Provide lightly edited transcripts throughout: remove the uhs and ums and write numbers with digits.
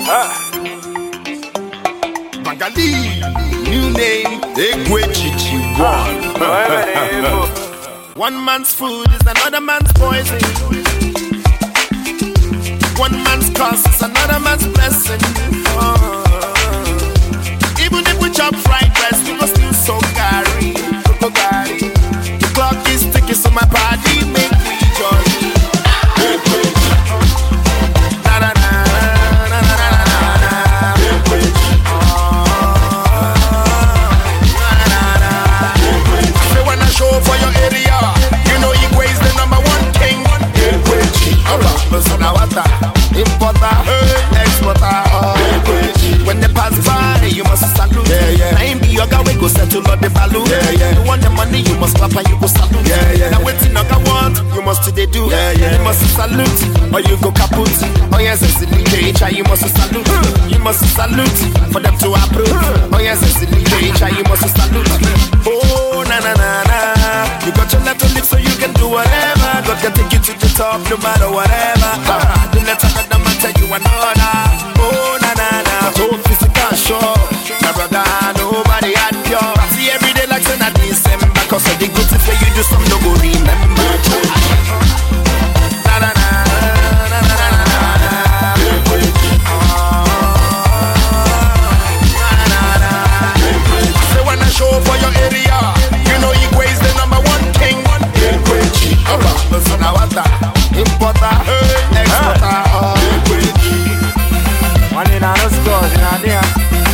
Bangali, new name, Egwechichi one. One man's food is another man's poison. One man's curse is another man's blessing. Even if we chop fried rice, we go still so gary. The clock is ticking, so my body make me jolly. Show for your area, you know Igwe is the number one king. Importer, exporter. When they pass by, you must salute. I ain't be your guy, we go settle all the value. You want the money, you must clap and you go salute. Now waiting on the want, you must today do. You must salute, or you go kaput. Oh yes, it's the DJ, you must salute. You must salute, for them to approve. Oh yes, it's the DJ, you must salute. Oh na na na na, you got your left to live so you can do whatever. God can take you to the top no matter whatever. The letter that the man tell you another. Oh na na na, so physical sure. My brother, nobody had pure. See every day like saying that December, cause of the good things where you do some no go remember. Na na na na na na na. Say when I show for your area, you know Igwe is the number one king. So now what importer, exporter. One in our scores in our dear.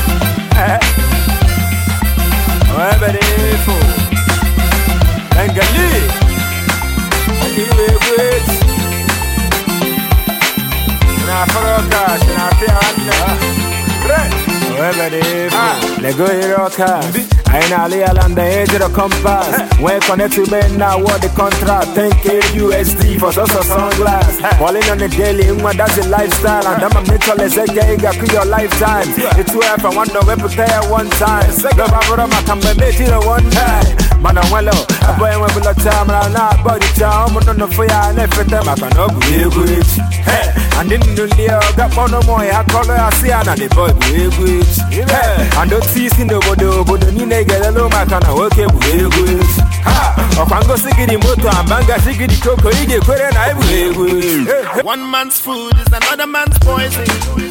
Wherever they fall. Bengali. And you will wait. In our follow cash, in our fear. Wherever they fall. They go here, cash. I know Leland, the edge of the compass. When connect to men now, what the contract. 10K USD for just a sunglass. Falling on the daily, that's a lifestyle. And I'm a mental as a gay, got your lifetime. It's where I want to prepare one time. The Barbara can be made it one time. Man, I'm well, I'm going with the time. I'm not about the time. I'm on the fire and everything. I can go with it. And then the Leo got one more. I call her, I see, and the boy with it. And don't see in the window, but the Nina. Get a low man can work it with ha! Or go sick in the motor and banga sick in the cocoa, you get and I will. One man's food is another man's poison.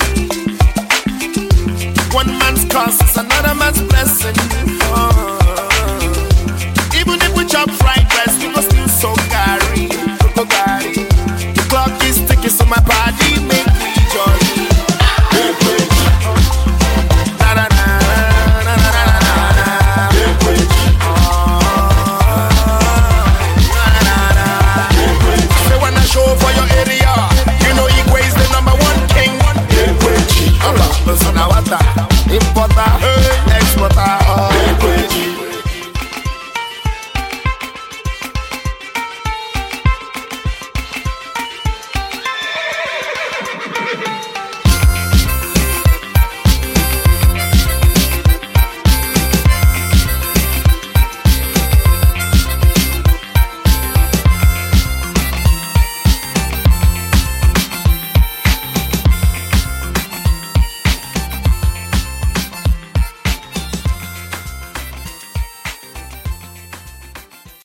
One man's curse is another man's blessing. Even if we chop fried rice, we go still so gary. The clock is ticking, so my body